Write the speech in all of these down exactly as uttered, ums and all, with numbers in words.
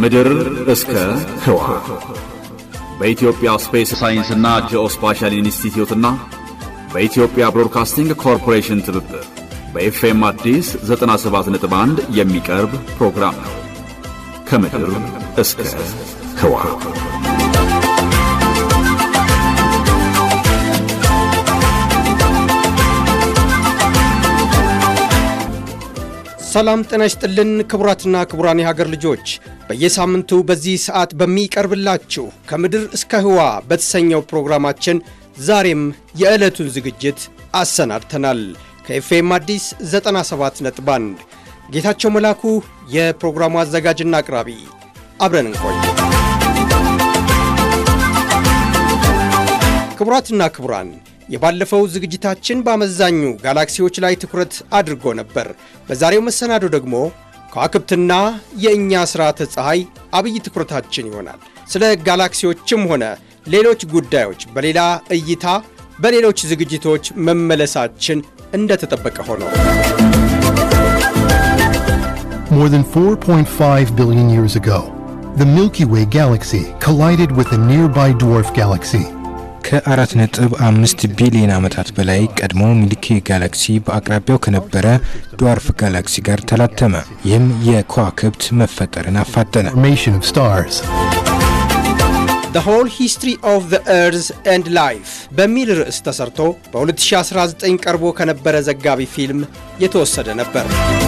ከምድር እስከ ህዋ በኢትዮጵያ ስፔስ ሳይንስና ጂኦስፓሻል ኢንስቲትዩትና በኢትዮጵያ ብሮድካስቲንግ ኮርፖሬሽን ትብብር በኤፍኤም አዲስ ዘጠና ሰባት ነጥብ አንድ የሚቀርብ ፕሮግራም ነው። ከምድር እስከ ህዋ ሰላም ጤና ይስጥልን ክቡራትና ክቡራን የሀገር ልጆች በየሳምንቱ በዚህ ሰዓት በሚቀርብላችሁ ከምድር እስከ ህዋ በተሰኘው ፕሮግራማችን ዛሬም የዕለቱን ዝግጅት አሰናድተናል። ከኤፍኤም አዲስ ዘጠና ሰባት ነጥብ አንድ ጌታቸው መላኩ የፕሮግራሙ አዘጋጅና አቅራቢ፣ አብረን እንቆይ። ክቡራትና ክቡራን የባለፈው ዝግጅታችን በአመዛኙ ጋላክሲዎች ላይ ትኩረት አድርጎ ነበር። በዛሬው መሰናዶ ደግሞ ከዋክብትና የእኛ ስርዓተ ፀሐይ አብይ ትኩረታችን ይሆናል። ስለ ጋላክሲዎችም ሆነ ሌሎች ጉዳዮች በሌላ እይታ በሌሎች ዝግጅቶች መመለሳችን እንደተጠበቀ ሆኖ More than four point five billion years ago, the Milky Way galaxy collided with a nearby dwarf galaxy. ከአራት ነጥብ አምስት ቢሊዮን ዓመታት በላይ ቀድሞ ሚልኪ ጋላክሲ በአቅራቢያው ከነበረ ድዋርፍ ጋላክሲ ጋር ተላተመ። ይህም የከዋክብት መፈጠርን አፋጠነ። Formation of stars. The whole history of the earth and life በሚል ርዕስ ተሰርቶ በ2019 ቀርቦ ከነበረ ዘጋቢ ፊልም የተወሰደ ነበር።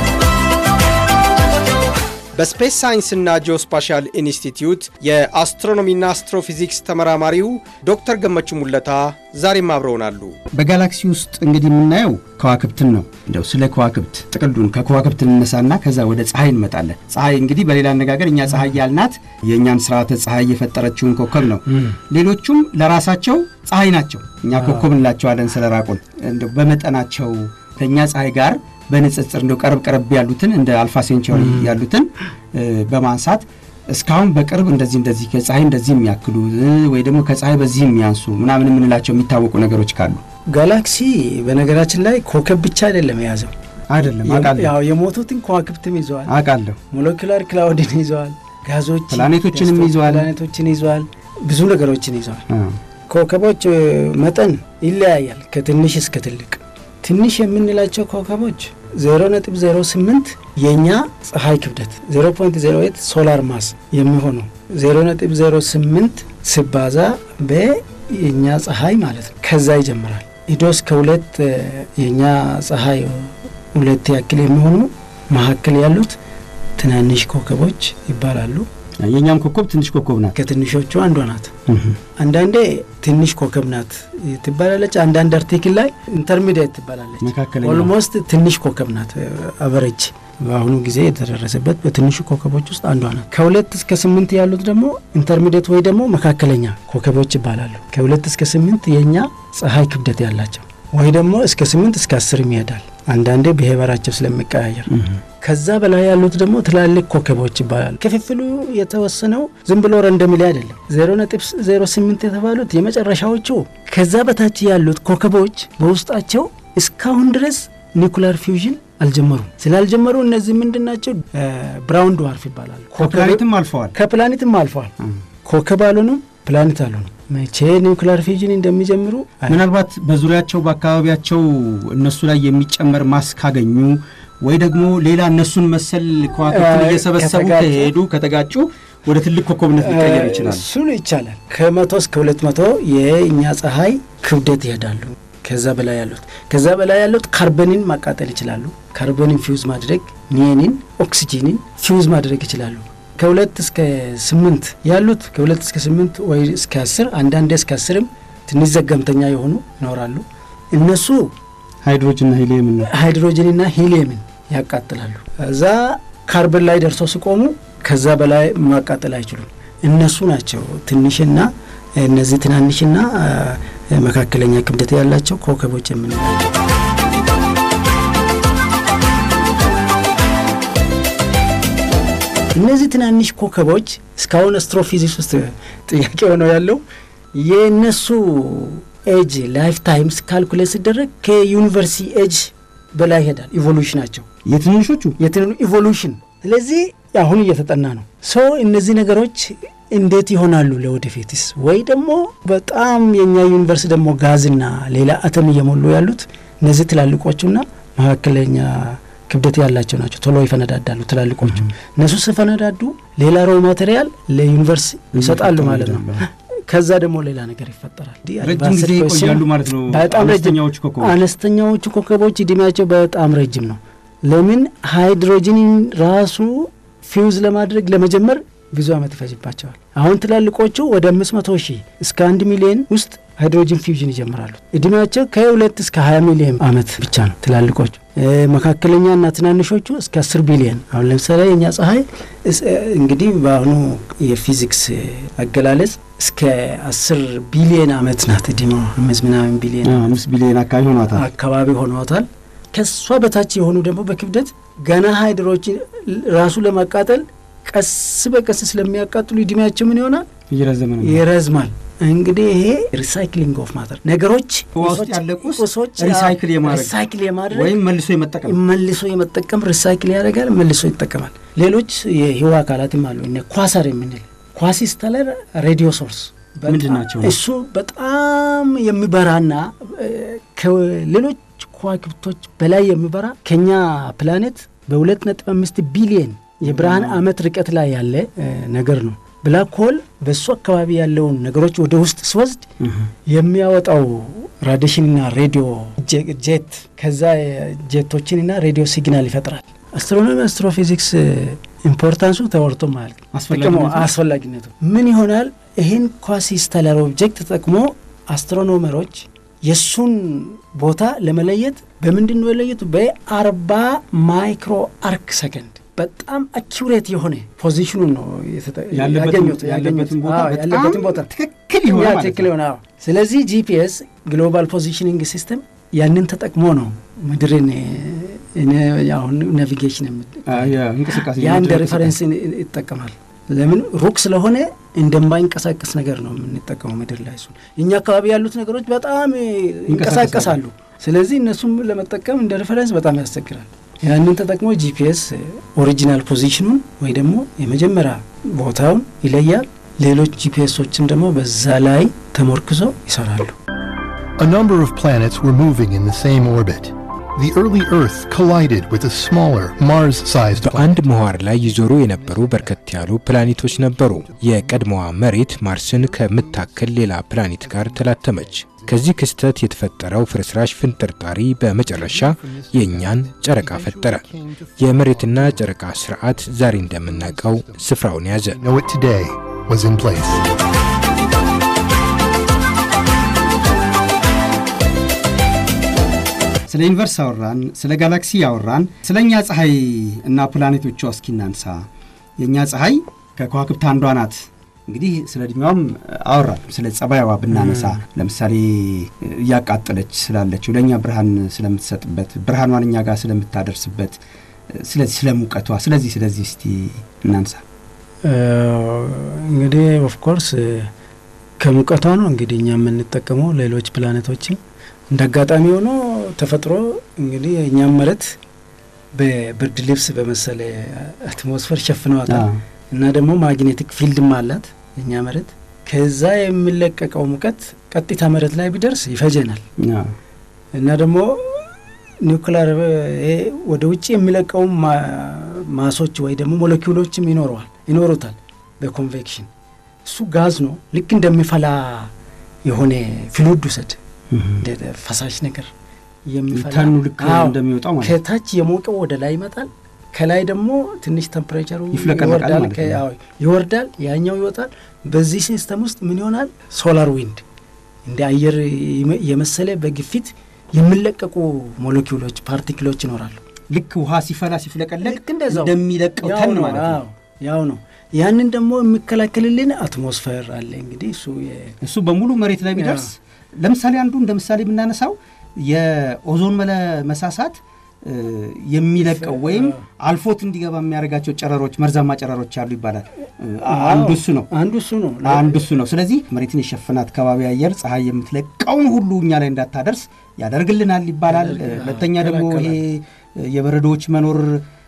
በስፔስ ሳይንስና ጂኦስፓሻል ኢንስቲትዩት የአስትሮኖሚና አስትሮፊዚክስ ተመራማሪው ዶክተር ገመቹ ሙለታ ዛሬም አብረውናሉ። በጋላክሲ ውስጥ እንግዲህ የምናየው ከዋክብትን ነው። እንደው ስለ ከዋክብት ጥቅሉን ከከዋክብት እንነሳና ከዛ ወደ ፀሐይ እንመጣለን። ፀሐይ እንግዲህ በሌላ አነጋገር እኛ ፀሐይ ያልናት የኛን ስርዓተ ፀሐይ የፈጠረችውን ኮከብ ነው። ሌሎቹም ለራሳቸው ፀሐይ ናቸው። እኛ ኮከብ እንላቸዋለን ስለራቁን። እንደው በመጠናቸው ከኛ ፀሐይ ጋር በንጽጽር እንደው ቀርብ ቀርብ ያሉትን እንደ አልፋ ሴንቸሪ ያሉትን በማንሳት እስካሁን በቅርብ እንደዚህ እንደዚህ ከፀሐይ እንደዚህ የሚያክሉ ወይ ደግሞ ከፀሐይ በዚህ የሚያንሱ ምናምን ምንላቸው የሚታወቁ ነገሮች ካሉ ጋላክሲ በነገራችን ላይ ኮከብ ብቻ አይደለም ያዘው አይደለም አቃለ ያው የሞቱትን ከዋክብትም ይዘዋል አቃለ ሞለኪውላር ክላውድን ይዘዋል ጋዞች ፕላኔቶችንም ይዘዋል ፕላኔቶችን ይዘዋል ብዙ ነገሮችን ይዘዋል። ኮከቦች መጠን ይለያያል ከትንሽ እስከ ትልቅ። ትንሽ የምንላቸው ኮከቦች ዜሮ ነጥብ ዜሮ ስምንት የኛ ፀሐይ ክብደት ዜሮ ነጥብ ዜሮ ስምንት ሶላር ማስ የሚሆነው ዜሮ ነጥብ ዜሮ ስምንት ሲባዛ በየኛ ፀሐይ ማለት ነው። ከዛ ይጀምራል ኢዶስ ከሁለት የኛ ፀሐይ ሁለት ያክል የሚሆኑ መሐከል ያሉት ትናንሽ ኮከቦች ይባላሉ። የኛም ኮከብ ትንሽ ኮከብ ናት። ከትንሾቹ አንዷ ናት። አንዳንዴ ትንሽ ኮከብ ናት ትባላለች። አንዳንድ አርቲክል ላይ ኢንተርሚዲየት ትባላለች። ኦልሞስት ትንሽ ኮከብ ናት አቨሬጅ በአሁኑ ጊዜ የተደረሰበት በትንሹ ኮከቦች ውስጥ አንዷ ናት። ከሁለት እስከ ስምንት ያሉት ደግሞ ኢንተርሚዲየት ወይ ደግሞ መካከለኛ ኮከቦች ይባላሉ። ከሁለት እስከ ስምንት የኛ ፀሐይ ክብደት ያላቸው ወይ ደግሞ እስከ ስምንት እስከ አስር ይሄዳል። አንዳንዴ በሄበራቸው ስለሚቀያየር ከዛ በላይ ያሉት ደግሞ ትላልቅ ኮከቦች ይባላሉ። ክፍፍሉ የተወሰነው ዝም ብሎ ረንደምሊ አይደለም። ዜሮ ነጥብ ዜሮ ስምንት የተባሉት የመጨረሻዎቹ ከዛ በታች ያሉት ኮከቦች በውስጣቸው እስካሁን ድረስ ኒኩሊየር ፊውዥን አልጀመሩም። ስላልጀመሩ እነዚህ ምንድናቸው? ብራውን ድዋርፍ ይባላሉ። ከፕላኔትም አልፈዋል ከፕላኔትም አልፈዋል። ኮከብ አልሆኑም ፕላኔት አልሆኑም። መቼ ኒኩሊየር ፊውዥን እንደሚጀምሩ ምናልባት በዙሪያቸው በአካባቢያቸው እነሱ ላይ የሚጨመር ማስ ካገኙ ወይ ደግሞ ሌላ እነሱን መሰል ከዋክብትን እየሰበሰቡ ከሄዱ ከተጋጩ ወደ ትልቅ ኮከብነት ሊቀየር ይችላል። እሱ ይቻላል። ከመቶ እስከ ሁለት መቶ የኛ ፀሐይ ክብደት ይሄዳሉ። ከዛ በላይ ያሉት ከዛ በላይ ያሉት ካርበንን ማቃጠል ይችላሉ። ካርበንን ፊውዝ ማድረግ ኒዮንን ኦክሲጂንን ፊውዝ ማድረግ ይችላሉ። ከሁለት እስከ ስምንት ያሉት ከሁለት እስከ ስምንት ወይ እስከ አስር አንዳንዴ እስከ አስርም ትንሽ ዘገምተኛ የሆኑ ይኖራሉ። እነሱ ሃይድሮጅንና ሂሊየም ነው ሃይድሮጅንና ሂሊየምን ያቃጥላሉ። እዛ ካርበን ላይ ደርሶ ሲቆሙ ከዛ በላይ ማቃጠል አይችሉም። እነሱ ናቸው ትንሽና እነዚህ ትናንሽና መካከለኛ ክብደት ያላቸው ኮከቦች የምንላቸው። እነዚህ ትናንሽ ኮከቦች እስካሁን አስትሮፊዚክስ ውስጥ ጥያቄ ሆነው ያለው የነሱ ኤጅ ላይፍ ታይምስ ካልኩሌት ሲደረግ ከዩኒቨርሲቲ ኤጅ በላይ ሄዳል ኢቮሉሽናቸው የትንሾቹ የትንኑ ኢቮሉሽን ስለዚህ አሁን እየተጠና ነው። ሶ እነዚህ ነገሮች እንዴት ይሆናሉ ለወደፊትስ? ወይ ደግሞ በጣም የኛ ዩኒቨርሲቲ ደግሞ ጋዝና ሌላ አተም እየሞሉ ያሉት እነዚህ ትላልቆቹና መካከለኛ ክብደት ያላቸው ናቸው። ቶሎ ይፈነዳዳሉ ትላልቆቹ። እነሱ ሲፈነዳዱ ሌላ ሮ ማቴሪያል ለዩኒቨርሲቲ ይሰጣሉ ማለት ነው። ከዛ ደግሞ ሌላ ነገር ይፈጠራል። ረጅም ጊዜ ይቆያሉ ማለት ነው። አነስተኛዎቹ ኮከቦች አነስተኛዎቹ ኮከቦች እድሜያቸው በጣም ረጅም ነው። ለምን ሃይድሮጂንን ራሱ ፊውዝ ለማድረግ ለመጀመር ብዙ አመት ይፈጅባቸዋል። አሁን ትላልቆቹ ወደ አምስት መቶ ሺህ እስከ አንድ ሚሊዮን ውስጥ ሃይድሮጂን ፊውዥን ይጀምራሉ። እድሜያቸው ከሁለት እስከ ሃያ ሚሊዮን አመት ብቻ ነው ትላልቆቹ። መካከለኛና ትናንሾቹ እስከ አስር ቢሊዮን። አሁን ለምሳሌ የኛ ፀሐይ እንግዲህ በአሁኑ የፊዚክስ አገላለጽ እስከ አስር ቢሊዮን አመት ናት። እድሜዋ አምስት ምናምን ቢሊዮን አምስት ቢሊዮን አካባቢ ሆኗታል አካባቢ ሆኗታል። ከሷ በታች የሆኑ ደግሞ በክብደት ገና ሃይድሮጂን ራሱ ለማቃጠል ቀስ በቀስ ስለሚያቃጥሉ እድሜያቸው ምን ይሆናል? ይረዝማል ይረዝማል። እንግዲህ ይሄ ሪሳይክሊንግ ኦፍ ማተር ነገሮች ውስጥ ያለቁስ ሪሳይክል የማድረግ ሪሳይክል የማድረግ ወይም መልሶ የመጠቀም መልሶ የመጠቀም ሪሳይክል ያደርጋል፣ መልሶ ይጠቀማል። ሌሎች የህዋ አካላትም አሉ። እነ ኳሳር የምንል ኳሲስተለር ሬዲዮ ሶርስ ምንድናቸው? እሱ በጣም የሚበራና ከሌሎች ከዋክብቶች በላይ የሚበራ ከኛ ፕላኔት በሁለት ነጥብ አምስት ቢሊዮን የብርሃን አመት ርቀት ላይ ያለ ነገር ነው። ብላክ ሆል በሱ አካባቢ ያለውን ነገሮች ወደ ውስጥ ሲወስድ የሚያወጣው ራዲዬሽንና ሬዲዮ ጄት ከዛ ጄቶችንና ሬዲዮ ሲግናል ይፈጥራል። አስትሮኖሚ አስትሮፊዚክስ ኢምፖርታንሱ ተወርቶ ማለት አስፈላጊነቱ ምን ይሆናል? ይሄን ኳሲስተለር ኦብጀክት ተጠቅሞ አስትሮኖመሮች የሱን ቦታ ለመለየት በምንድን ነው የለየቱ? በአርባ ማይክሮ አርክ ሰከንድ በጣም አኪዩሬት የሆነ ፖዚሽኑን ነው ያገኙት ያገኙትን ቦታ ያለበትን ቦታ ትክክል ይሆናል ትክክል ይሆናል። ስለዚህ ጂፒኤስ ግሎባል ፖዚሽኒንግ ሲስተም ያንን ተጠቅሞ ነው ምድርን እኔ ያው ናቪጌሽን ያ እንቅስቃሴ ያን ሬፈረንስ ይጠቀማል። ለምን ሩቅ ስለሆነ እንደማይንቀሳቀስ ነገር ነው የምንጠቀመው ምድር ላይ። እሱ እኛ አካባቢ ያሉት ነገሮች በጣም ይንቀሳቀሳሉ። ስለዚህ እነሱም ለመጠቀም እንደ ሬፈረንስ በጣም ያስቸግራል። ያንን ተጠቅሞ ጂፒኤስ ኦሪጂናል ፖዚሽኑን ወይ ደግሞ የመጀመሪያ ቦታውን ይለያል። ሌሎች ጂፒኤሶችን ደግሞ በዛ ላይ ተመርኩዘው ይሰራሉ። A number of planets were moving in the same orbit. The early Earth collided with a smaller Mars-sized planet. በአንድ ምህዋር ላይ ይዞሩ የነበሩ በርከት ያሉ ፕላኔቶች ነበሩ። የቀድሞዋ መሬት ማርስን ከምታከል ሌላ ፕላኔት ጋር ተላተመች። ከዚህ ክስተት የተፈጠረው ፍርስራሽ ፍንጥርጣሪ በመጨረሻ የኛን ጨረቃ ፈጠረ። የመሬትና ጨረቃ ስርዓት ዛሬ እንደምናውቀው ስፍራውን ያዘ። Know it today was in place. ስለ ዩኒቨርስ አወራን፣ ስለ ጋላክሲ ያወራን፣ ስለኛ ፀሐይ እና ፕላኔቶቿ እስኪናንሳ። የኛ ፀሐይ ከከዋክብት አንዷ ናት። እንግዲህ ስለ ድኛውም አወራን። ስለ ጸባይዋ ብናነሳ ለምሳሌ ያቃጠለች ስላለችው ለኛ ብርሃን ስለምትሰጥበት ብርሃኗን እኛ ጋር ስለምታደርስበት ስለዚህ ስለ ሙቀቷ ስለዚህ ስለዚህ እስቲ እናንሳ። እንግዲህ ኦፍ ኮርስ ከሙቀቷ ነው እንግዲህ እኛ የምንጠቀመው። ሌሎች ፕላኔቶችም እንደጋጣሚ ሆኖ ተፈጥሮ እንግዲህ እኛ መሬት በብርድ ልብስ በመሰለ አትሞስፌር ሸፍነዋታል እና ደግሞ ማግኔቲክ ፊልድም አላት እኛ መሬት። ከዛ የሚለቀቀው ሙቀት ቀጥታ መሬት ላይ ቢደርስ ይፈጀናል እና ደግሞ ኒውክሊየር ወደ ውጪ የሚለቀው ማሶች ወይ ደግሞ ሞለኪውሎችም ይኖረዋል ይኖሩታል በኮንቬክሽን። እሱ ጋዝ ነው። ልክ እንደሚፈላ የሆነ ፍሉድ ውሰድ እንደ ፈሳሽ ነገር የሚፈላ ታኑ ልክ እንደሚወጣው ማለት ከታች የሞቀው ወደ ላይ ይመጣል፣ ከላይ ደግሞ ትንሽ ቴምፕሬቸሩ ይወርዳል ይወርዳል፣ ያኛው ይወጣል። በዚህ ሲስተም ውስጥ ምን ይሆናል? ሶላር ዊንድ እንደ አየር የመሰለ በግፊት የሚለቀቁ ሞለኪውሎች ፓርቲክሎች ይኖራሉ። ልክ ውሃ ሲፈላ ሲፍለቀለቅ እንደሚለቀው ተን ማለት ነው። ያው ነው። ያንን ደግሞ የሚከላከልልን አትሞስፌር አለ። እንግዲህ እሱ እሱ በሙሉ መሬት ላይ ቢደርስ ለምሳሌ አንዱ እንደምሳሌ ብናነሳው የኦዞን መለ መሳሳት የሚለቀው ወይም አልፎት እንዲገባ የሚያደርጋቸው ጨረሮች መርዛማ ጨረሮች አሉ ይባላል። አንዱ እሱ ነው አንዱ እሱ ነው አንዱ እሱ ነው። ስለዚህ መሬትን የሸፈናት አካባቢ አየር ፀሐይ የምትለቀውን ሁሉ እኛ ላይ እንዳታደርስ ያደርግልናል ይባላል። ሁለተኛ ደግሞ ይሄ የበረዶች መኖር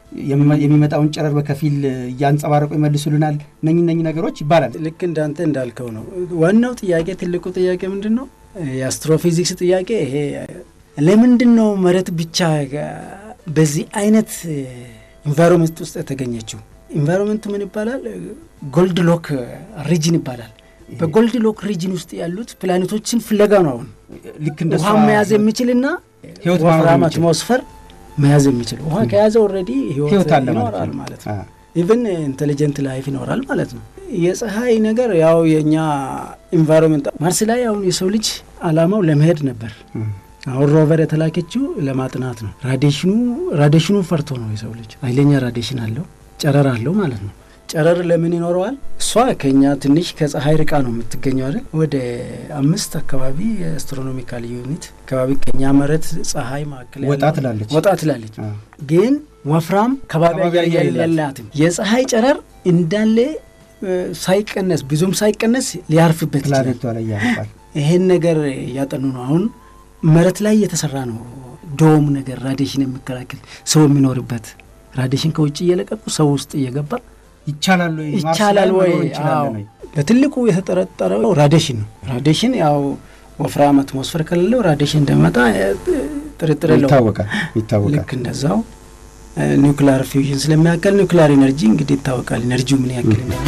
የሚመጣውን ጨረር በከፊል ያንጸባረቁ ይመልሱልናል ነኝ ነኝ ነገሮች ይባላል። ልክ እንዳንተ እንዳልከው ነው። ዋናው ጥያቄ ትልቁ ጥያቄ ምንድነው? የአስትሮፊዚክስ ጥያቄ ይሄ ለምንድነው መሬት ብቻ በዚህ አይነት ኢንቫይሮንመንት ውስጥ የተገኘችው? ኢንቫይሮንመንት ምን ይባላል? ጎልድ ሎክ ሪጅን ይባላል። በጎልድ ሎክ ሪጅን ውስጥ ያሉት ፕላኔቶችን ፍለጋ ነው። አሁን ልክ እንደ ውሃ መያዝ የሚችልና ህይወት ወፍራም አትሞስፌር መያዝ የሚችል ውሃ ከያዘ ኦልሬዲ ህይወት ይኖራል ማለት ነው። ኢቭን ኢንተሊጀንት ላይፍ ይኖራል ማለት ነው። የፀሐይ ነገር ያው የኛ ኢንቫይሮንመንት ማርስ ላይ አሁን የሰው ልጅ አላማው ለመሄድ ነበር። አሁን ሮቨር የተላከችው ለማጥናት ነው። ራዲሽኑ ራዲሽኑ ፈርቶ ነው የሰው ልጅ። ኃይለኛ ራዲሽን አለው፣ ጨረር አለው ማለት ነው። ጨረር ለምን ይኖረዋል? እሷ ከኛ ትንሽ ከፀሐይ ርቃ ነው የምትገኘው አይደል? ወደ አምስት አካባቢ አስትሮኖሚካል ዩኒት አካባቢ ከኛ መሬት ፀሐይ ማከለ ወጣ ትላለች ወጣ ትላለች። ግን ወፍራም ከባቢ ያላላትም የፀሐይ ጨረር እንዳለ ሳይቀነስ ብዙም ሳይቀነስ ሊያርፍበት ፕላኔቷ ላይ ያርፋል። ይሄን ነገር ያጠኑ ነው። አሁን መሬት ላይ የተሰራ ነው ዶም ነገር ራዲሽን የሚከላከል ሰው የሚኖርበት ራዲሽን ከውጭ እየለቀቁ ሰው ውስጥ እየገባ ይቻላል ወይ ይቻላል ወይ? አዎ በትልቁ የተጠረጠረው ራዲሽን ነው። ራዲሽን ያው ወፍራም አትሞስፌር ከሌለው ራዲሽን እንደመጣ ጥርጥር የለውም፣ ይታወቃል ይታወቃል። ልክ እንደዛው ኒውክሊየር ፊውዥን ስለሚያከል ኒውክሊየር ኢነርጂ እንግዲህ ይታወቃል ኢነርጂው ምን ያክል ነው።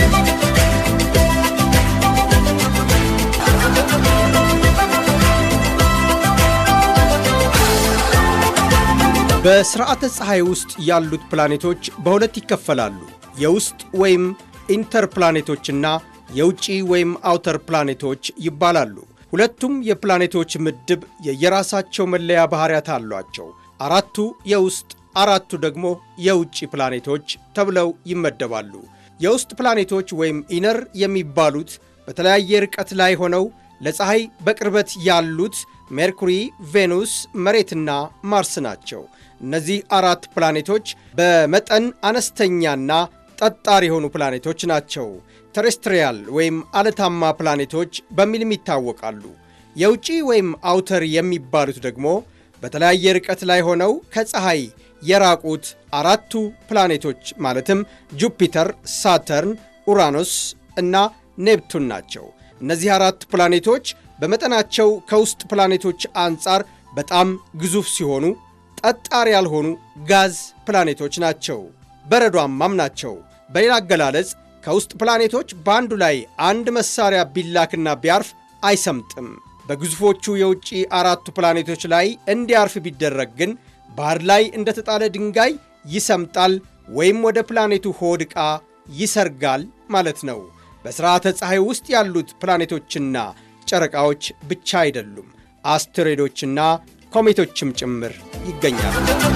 በስርዓተ ፀሐይ ውስጥ ያሉት ፕላኔቶች በሁለት ይከፈላሉ። የውስጥ ወይም ኢንተር ፕላኔቶችና የውጪ ወይም አውተር ፕላኔቶች ይባላሉ። ሁለቱም የፕላኔቶች ምድብ የየራሳቸው መለያ ባህሪያት አሏቸው። አራቱ የውስጥ አራቱ ደግሞ የውጪ ፕላኔቶች ተብለው ይመደባሉ። የውስጥ ፕላኔቶች ወይም ኢነር የሚባሉት በተለያየ ርቀት ላይ ሆነው ለፀሐይ በቅርበት ያሉት ሜርኩሪ፣ ቬኑስ፣ መሬትና ማርስ ናቸው። እነዚህ አራት ፕላኔቶች በመጠን አነስተኛና ጠጣር የሆኑ ፕላኔቶች ናቸው። ተሬስትሪያል ወይም አለታማ ፕላኔቶች በሚልም ይታወቃሉ። የውጪ ወይም አውተር የሚባሉት ደግሞ በተለያየ ርቀት ላይ ሆነው ከፀሐይ የራቁት አራቱ ፕላኔቶች ማለትም ጁፒተር፣ ሳተርን፣ ኡራኖስ እና ኔፕቱን ናቸው። እነዚህ አራት ፕላኔቶች በመጠናቸው ከውስጥ ፕላኔቶች አንጻር በጣም ግዙፍ ሲሆኑ ጠጣር ያልሆኑ ጋዝ ፕላኔቶች ናቸው። በረዷማም ናቸው። በሌላ አገላለጽ ከውስጥ ፕላኔቶች በአንዱ ላይ አንድ መሳሪያ ቢላክና ቢያርፍ አይሰምጥም። በግዙፎቹ የውጪ አራቱ ፕላኔቶች ላይ እንዲያርፍ ቢደረግ ግን ባህር ላይ እንደተጣለ ድንጋይ ይሰምጣል ወይም ወደ ፕላኔቱ ሆድ ዕቃ ይሰርጋል ማለት ነው። በሥርዓተ ፀሐይ ውስጥ ያሉት ፕላኔቶችና ጨረቃዎች ብቻ አይደሉም፣ አስትሮይዶችና ኮሜቶችም ጭምር ይገኛሉ።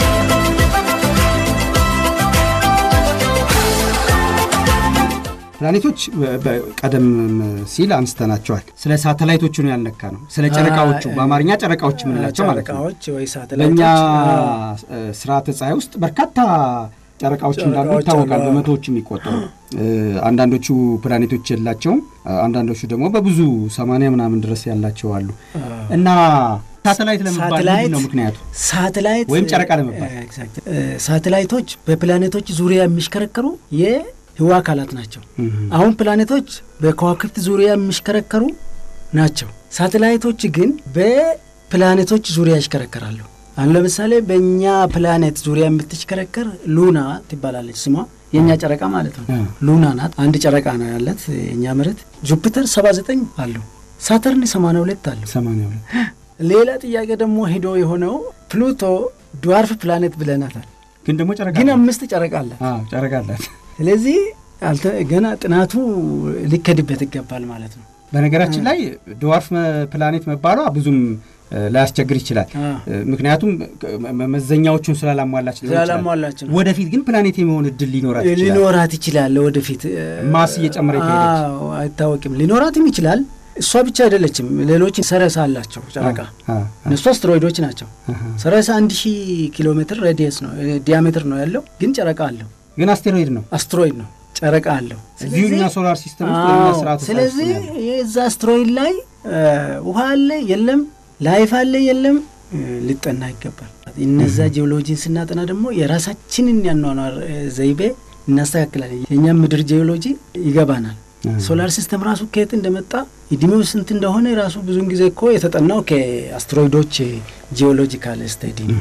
ፕላኔቶች ቀደም ሲል አንስተናቸዋል። ስለ ሳተላይቶቹ ነው ያልነካ ነው። ስለ ጨረቃዎቹ በአማርኛ ጨረቃዎች ምንላቸው ማለት ነው። ጨረቃዎች ወይ ሳተላይቶች በእኛ ስርዓተ ፀሐይ ውስጥ በርካታ ጨረቃዎች እንዳሉ ይታወቃል። በመቶዎች የሚቆጠሩ አንዳንዶቹ ፕላኔቶች ያላቸው፣ አንዳንዶቹ ደግሞ በብዙ ሰማንያ ምናምን ድረስ ያላቸው አሉ። እና ሳተላይት ለመባል ነው ምክንያቱ ሳተላይት ወይም ጨረቃ ለመባል ሳተላይቶች በፕላኔቶች ዙሪያ የሚሽከረከሩ የህዋ አካላት ናቸው። አሁን ፕላኔቶች በከዋክብት ዙሪያ የሚሽከረከሩ ናቸው። ሳተላይቶች ግን በፕላኔቶች ዙሪያ ይሽከረከራሉ። አሁን ለምሳሌ በእኛ ፕላኔት ዙሪያ የምትሽከረከር ሉና ትባላለች። ስሟ የኛ ጨረቃ ማለት ነው። ሉና ናት። አንድ ጨረቃ ነው ያላት የኛ መሬት። ጁፒተር ሰባ ዘጠኝ አለው፣ ሳተርን ሰማንያ ሁለት አለው። ሰማንያ ሁለት ሌላ ጥያቄ ደግሞ ሄዶ የሆነው ፕሉቶ ድዋርፍ ፕላኔት ብለናታል። ግን ደግሞ ጨረቃ ግን አምስት ጨረቃ አላት። አዎ ጨረቃ አላት። ስለዚህ አልተ ገና ጥናቱ ሊከድበት ይገባል ማለት ነው። በነገራችን ላይ ድዋርፍ ፕላኔት መባሏ ብዙም ላያስቸግር ይችላል። ምክንያቱም መመዘኛዎቹን ስላላሟላች ስላላሟላች ነው። ወደፊት ግን ፕላኔት የመሆን እድል ሊኖራት ይችላል ሊኖራት ይችላል ወደፊት ማስ እየጨመረ ይሄዳል። አዎ አይታወቅም። ሊኖራትም ይችላል። እሷ ብቻ አይደለችም። ሌሎች ሰረሳ አላቸው ጨረቃ። እነሱ አስትሮይዶች ናቸው። ሰረሳ አንድ ሺህ ኪሎ ሜትር ሬዲየስ ነው ዲያሜትር ነው ያለው። ግን ጨረቃ አለው። ግን አስትሮይድ ነው አስትሮይድ ነው ጨረቃ አለው። ስለዚህ ሶላር ሲስተም ውስጥ የሚያስራቱ ስለዚህ የዛ አስትሮይድ ላይ ውሃ አለ የለም፣ ላይፍ አለ የለም ሊጠና ይገባል። እነዛ ጂኦሎጂን ስናጠና ደግሞ የራሳችንን ያኗኗር ዘይቤ እናስተካክላለን። የኛ ምድር ጂኦሎጂ ይገባናል። ሶላር ሲስተም ራሱ ከየት እንደመጣ እድሜው ስንት እንደሆነ ራሱ ብዙን ጊዜ እኮ የተጠናው ከአስትሮይዶች ጂኦሎጂካል ስተዲ ነው።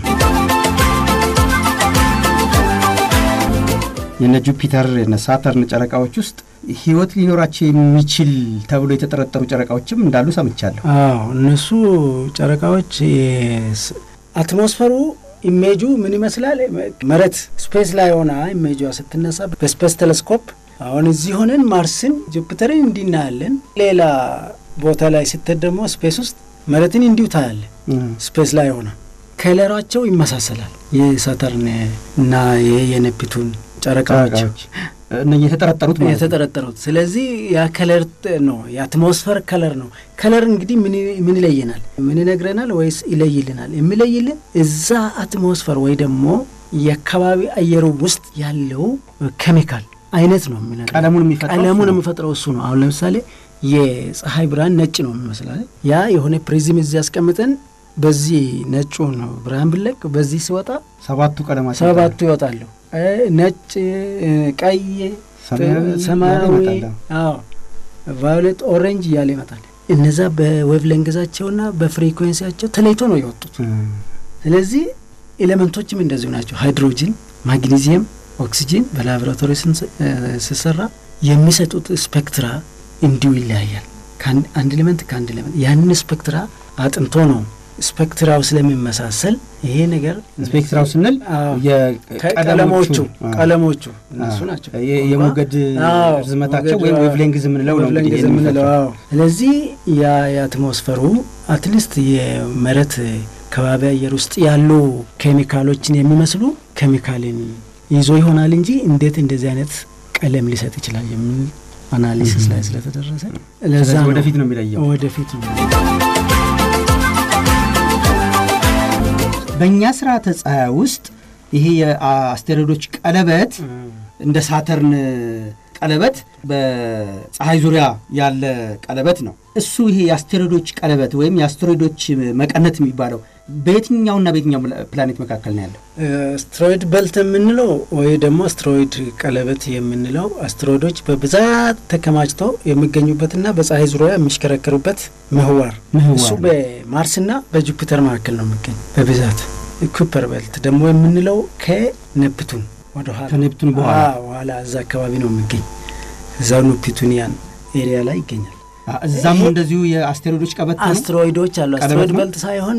የነ ጁፒተር እና ሳተርን ጨረቃዎች ውስጥ ህይወት ሊኖራቸው የሚችል ተብሎ የተጠረጠሩ ጨረቃዎችም እንዳሉ ሰምቻለሁ። አዎ እነሱ ጨረቃዎች አትሞስፈሩ ኢሜጁ ምን ይመስላል? መሬት ስፔስ ላይ ሆና ኢሜጇ ስትነሳ በስፔስ ቴሌስኮፕ አሁን እዚህ ሆነን ማርስን ጁፒተርን እንዲናያለን። ሌላ ቦታ ላይ ስትደሞ ስፔስ ውስጥ መሬትን እንዲሁ ታያለን። ስፔስ ላይ ሆና ከለራቸው ይመሳሰላል። የሳተርን እና የኔፕቱን ጨረቃዎች እነኚህ የተጠረጠሩት ማለት የተጠረጠሩት ስለዚህ ያ ከለር ነው የአትሞስፌር ከለር ነው። ከለር እንግዲህ ምን ምን ይለየናል? ምን ይነግረናል ወይስ ይለይልናል? የሚለይልን እዛ አትሞስፌር ወይ ደግሞ የአካባቢ አየሩ ውስጥ ያለው ኬሚካል አይነት ነው የሚነግረን። ቀለሙን የሚፈጥረው ቀለሙን የሚፈጥረው እሱ ነው። አሁን ለምሳሌ የፀሐይ ብርሃን ነጭ ነው የሚመስለው። ያ የሆነ ፕሪዝም እዚህ ያስቀምጠን በዚህ ነጩ ነው ብርሃን ብለቅ በዚህ ሲወጣ ሰባቱ ቀለማት ሰባቱ ይወጣሉ። ነጭ፣ ቀይ፣ ሰማያዊ፣ አዎ ቫዮሌት፣ ኦሬንጅ ያለ ይመጣል። እነዛ በዌቭሌንግዛቸውና በፍሪኩዌንሲያቸው ተለይቶ ነው የወጡት። ስለዚህ ኤሌመንቶችም እንደዚሁ ናቸው። ሃይድሮጅን፣ ማግኒዚየም፣ ኦክሲጂን በላቦራቶሪ ሲሰራ የሚሰጡት ስፔክትራ እንዲሁ ይለያያል። ከአንድ ኤሌመንት ከአንድ ኤሌመንት ያንን ስፔክትራ አጥንቶ ነው ስፔክትራው ስለሚመሳሰል ይሄ ነገር ስፔክትራው ስንል የቀለሞቹ ቀለሞቹ እነሱ ናቸው የሞገድ ርዝመታቸው ወይ ዌቭሌንግዝ ምንለው ነው እንግዲህ የምንለው። ስለዚህ ያ የአትሞስፌሩ አትሊስት የመሬት ከባቢ አየር ውስጥ ያሉ ኬሚካሎችን የሚመስሉ ኬሚካልን ይዞ ይሆናል እንጂ እንዴት እንደዚህ አይነት ቀለም ሊሰጥ ይችላል የሚል አናሊሲስ ላይ ስለተደረሰ ለዛ ወደፊት ነው የሚለየው ወደፊት ነው። በእኛ ስርዓተ ፀሐይ ውስጥ ይሄ የአስቴሮይዶች ቀለበት እንደ ሳተርን ቀለበት በፀሐይ ዙሪያ ያለ ቀለበት ነው። እሱ ይሄ የአስቴሮይዶች ቀለበት ወይም የአስቴሮይዶች መቀነት የሚባለው በየትኛውና በየትኛው ፕላኔት መካከል ነው ያለው? አስትሮይድ ቤልት የምንለው ወይ ደግሞ አስትሮይድ ቀለበት የምንለው አስትሮይዶች በብዛት ተከማችተው የሚገኙበትና በፀሐይ ዙሪያ የሚሽከረከሩበት ምህዋር እሱ በማርስና በጁፒተር መካከል ነው የሚገኝ በብዛት። ኩፐር ቤልት ደግሞ የምንለው ከኔፕቱን ወደ ኋላ ከኔፕቱን በኋላ ኋላ እዛ አካባቢ ነው የሚገኝ። እዛው ኔፕቱኒያን ኤሪያ ላይ ይገኛል። እዛም እንደዚሁ የአስቴሮይዶች ቀለበት ነው። አስትሮይዶች አሉ። አስትሮይድ ቤልት ሳይሆን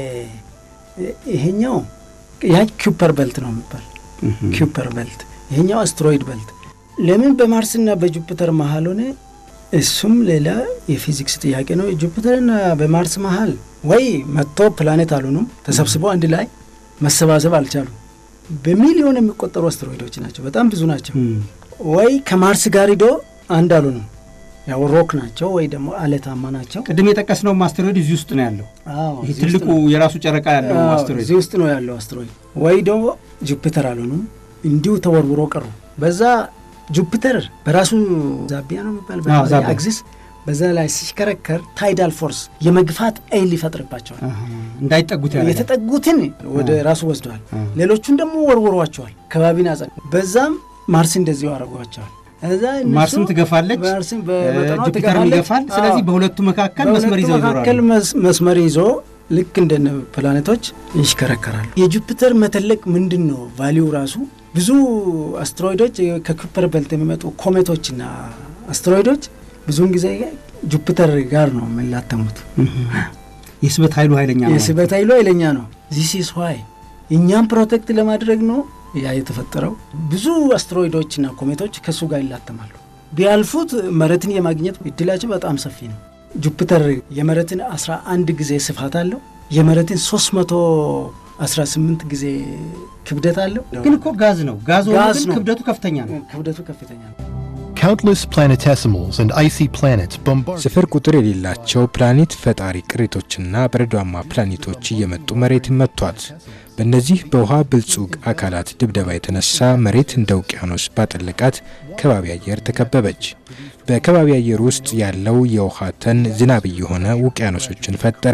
ይሄኛው ያ ኩፐር ቤልት ነው የሚባል ኩፐር ቤልት፣ ይሄኛው አስትሮይድ ቤልት። ለምን በማርስና በጁፒተር መሃል ሆነ? እሱም ሌላ የፊዚክስ ጥያቄ ነው። ጁፒተርና በማርስ መሃል ወይ መጥቶ ፕላኔት አሉንም ተሰብስበው አንድ ላይ መሰባሰብ አልቻሉም። በሚሊዮን የሚቆጠሩ አስትሮይዶች ናቸው፣ በጣም ብዙ ናቸው። ወይ ከማርስ ጋር ሄዶ አንድ አሉንም ያው ሮክ ናቸው ወይ ደግሞ አለታማ ናቸው። ቅድም የጠቀስነው አስትሮይድ እዚህ ውስጥ ነው ያለው። አዎ ይሄ ትልቁ የራሱ ጨረቃ ያለው አስትሮይድ እዚህ ውስጥ ነው ያለው አስትሮይድ። ወይ ደግሞ ጁፒተር አሉንም እንዲሁ ተወርውሮ ቀሩ። በዛ ጁፒተር በራሱ ዛቢያ ነው የሚባል በአክሲስ በዛ ላይ ሲሽከረከር ታይዳል ፎርስ የመግፋት ኃይል ይፈጥርባቸዋል። እንዳይጠጉት ያለ የተጠጉትን ወደ ራሱ ወስዷል። ሌሎቹን ደግሞ ወርውሯቸዋል ከባቢና ጸጥ። በዛም ማርስ እንደዚሁ አረጋቸዋል። እዛ ማርስም ትገፋለች፣ ማርስም በመጠኑ ጁፒተርም ይገፋል። ስለዚህ በሁለቱ መካከል መስመር ይዘው ይዞራሉ። መካከል መስመር ይዞ ልክ እንደ ፕላኔቶች ይሽከረከራሉ። የጁፒተር መተለቅ ምንድነው ቫልዩ ራሱ? ብዙ አስትሮይዶች ከኩፐር ቤልት የሚመጡ ኮሜቶችና አስትሮይዶች ብዙውን ጊዜ ጁፒተር ጋር ነው የሚላተሙት። የስበት ኃይሉ ኃይለኛ ነው። የስበት ኃይሉ ኃይለኛ ነው። this is why እኛም ፕሮቴክት ለማድረግ ነው ያ የተፈጠረው። ብዙ አስትሮይዶችና ኮሜቶች ከሱ ጋር ይላተማሉ። ቢያልፉት መሬትን የማግኘት እድላቸው በጣም ሰፊ ነው። ጁፒተር የመሬትን አስራ አንድ ጊዜ ስፋት አለው። የመሬትን ሶስት መቶ አስራ ስምንት ጊዜ ክብደት አለው። ግን እኮ ጋዝ ነው። ጋዝ ነው፣ ክብደቱ ከፍተኛ ነው። ክብደቱ ከፍተኛ ነው። Countless planetesimals and icy planets bombard ስፍር ቁጥር የሌላቸው ፕላኔት ፈጣሪ ቅሪቶችና በረዷማ ፕላኔቶች እየመጡ መሬትን መቷት። በእነዚህ በውሃ ብልጹግ አካላት ድብደባ የተነሳ መሬት እንደ ውቅያኖስ ባጠለቃት ከባቢ አየር ተከበበች። በከባቢ አየር ውስጥ ያለው የውሃ ተን ዝናብ የሆነ ውቅያኖሶችን ፈጠረ።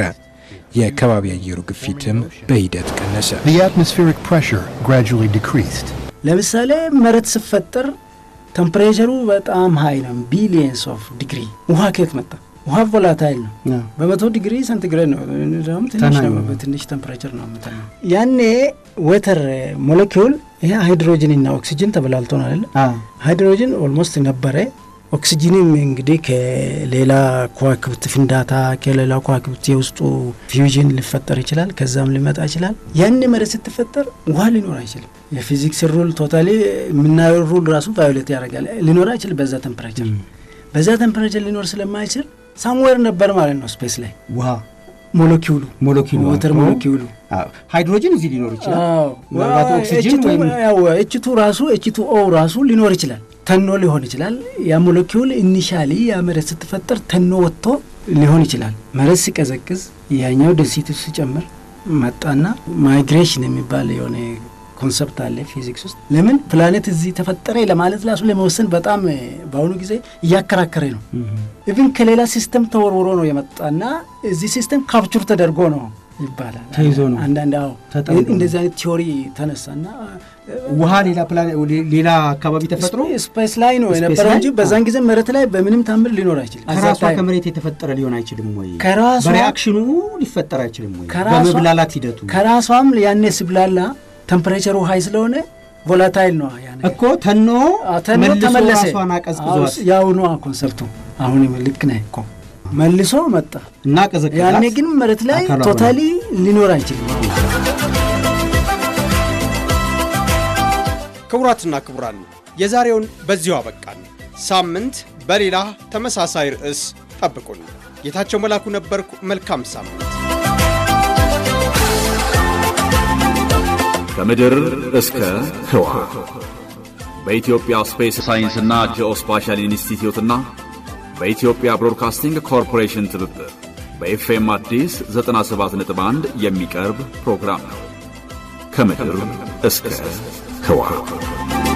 የከባቢ አየሩ ግፊትም በሂደት ቀነሰ። The atmospheric pressure gradually decreased. ለምሳሌ መሬት ሲፈጠር ቴምፕሬቸሩ በጣም ሃይ ነው፣ ቢሊየንስ ኦፍ ዲግሪ። ውሃ ከየት መጣ? ውሃ ቮላታይል ነው። በመቶ ዲግሪ ሴንቲግሬድ ነው። እንደውም ትንሽ ነው፣ በትንሽ ቴምፕሬቸር ነው የምትለው። ያኔ ወተር ሞለኪውል ይሄ ሃይድሮጅን እና ኦክሲጅን ተበላልቶ ነው አይደል? ሃይድሮጅን ኦልሞስት ነበረ። ኦክሲጅንም እንግዲህ ከሌላ ከዋክብት ፍንዳታ ከሌላ ከዋክብት የውስጡ ፊውዥን ሊፈጠር ይችላል፣ ከዛም ሊመጣ ይችላል። ያኔ መሬት ስትፈጠር ውሃ ሊኖር አይችልም። የፊዚክስ ሩል ቶታሊ ምናየው ሩል ራሱ ቫዮሌት ያደርጋል። ሊኖር አይችልም በዛ ቴምፕሬቸር። በዛ ቴምፕሬቸር ሊኖር ስለማይችል ሳምዌር ነበር ማለት ነው ስፔስ ላይ ውሃ ሞለኪውሉ ሞለኪውሉ ወተር ሞለኪውሉ። አዎ ሃይድሮጅን እዚህ ሊኖር ይችላል። አዎ ማለት ኦክሲጅን ወይ ያው ኤች ቱ ራሱ ኤች ቱ ኦ ራሱ ሊኖር ይችላል፣ ተኖ ሊሆን ይችላል። ያ ሞለኪውል ኢኒሻሊ ያ መሬት ስትፈጠር ተኖ ወጥቶ ሊሆን ይችላል። መሬት ሲቀዘቅዝ ያኛው ዴንሲቲ ሲጨምር መጣና ማይግሬሽን የሚባል የሆነ ኮንሰፕት አለ ፊዚክስ ውስጥ። ለምን ፕላኔት እዚህ ተፈጠረ ለማለት ራሱ ለመወሰን በጣም በአሁኑ ጊዜ እያከራከረ ነው። ኢቭን ከሌላ ሲስተም ተወርውሮ ነው የመጣና እዚህ ሲስተም ካፕቸር ተደርጎ ነው ይባላል። ተይዞ ነው አንዳንድ አዎ እንደዚህ አይነት ቲዮሪ ተነሳና ውሃ ሌላ ፕላኔት ሌላ አካባቢ ተፈጥሮ ስፔስ ላይ ነው የነበረው እንጂ በዛን ጊዜ መሬት ላይ በምንም ታምር ሊኖር አይችልም። ከራሷ ከመሬት የተፈጠረ ሊሆን አይችልም ወይ? በሪአክሽኑ ሊፈጠር አይችልም ወይ? በመብላላት ሂደቱ ከራሷም ያኔ ሲብላላ ቴምፕሬቸሩ ሃይ ስለሆነ ቮላታይል ነው ያኔ እኮ ተኖ ተመለሰ። ራሷን አቀዝቅዟት ያው ነው ኮንሰፕቱ። አሁን ልክ ነህ እኮ መልሶ መጣ እና ቀዘቀዘ። ያኔ ግን መሬት ላይ ቶታሊ ሊኖር አይችልም። ክቡራትና ክቡራን የዛሬውን በዚሁ አበቃን። ሳምንት በሌላ ተመሳሳይ ርዕስ ጠብቁን። ጌታቸው መላኩ ነበርኩ። መልካም ሳምንት። ከምድር እስከ ህዋ በኢትዮጵያ ስፔስ ሳይንስና ጂኦስፓሻል ኢንስቲትዩትና በኢትዮጵያ ብሮድካስቲንግ ኮርፖሬሽን ትብብር በኤፍኤም አዲስ ዘጠና ሰባት ነጥብ አንድ የሚቀርብ ፕሮግራም ነው። ከምድር እስከ ህዋ